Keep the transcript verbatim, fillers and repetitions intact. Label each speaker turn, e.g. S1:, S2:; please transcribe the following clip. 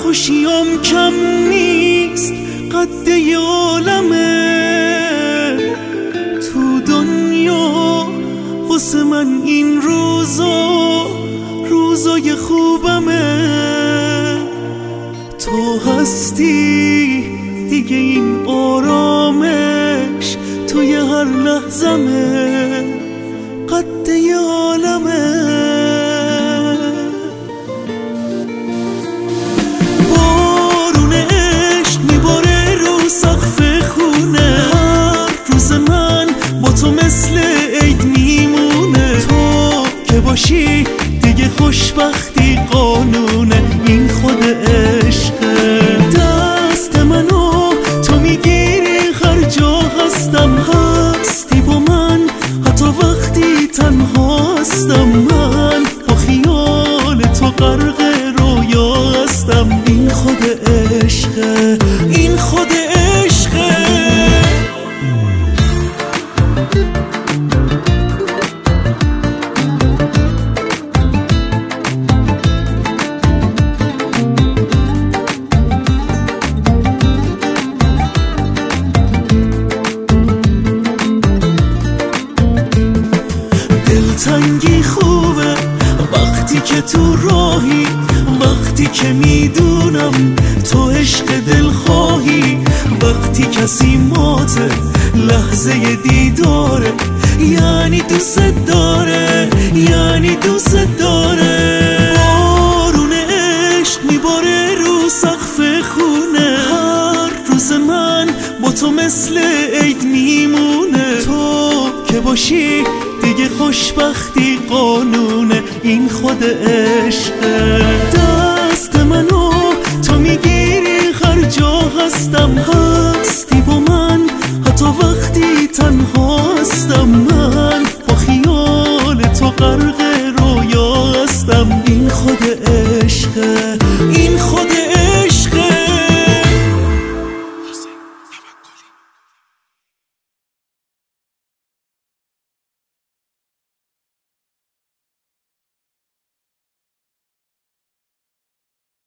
S1: خوشیم کم نیست قد یه عالمه تو دنیا، واسه من این روزا روزای خوبمه. تو هستی دیگه، این آرامش توی هر لحظمه قد یه عالمه. بارون عشق میباره رو سقف خونه، هر روز من با تو مثل عید میمونه. تو که باشی دیگه خوشبختی قانونه، این خود عشقه. دست منو تو میگیری هر جا هستم، هستی با من حتی وقتی تنها هستم. من با خیال تو غرق رویا هستم، این خود عشقه، این خود عشقه. دلتنگی خوبه وقتی که تو راهی، وقتی که میدونم تو عشق دل خواهی. وقتی کسی ماته لحظه دیداره، یعنی دوست داره، یعنی دوست داره. بارون عشق میباره رو سقف خونه، هر روز من با تو مثل عید میمونه. تو که باشی دیگه خوشبختی قانونه، این خود عشقه. دست منو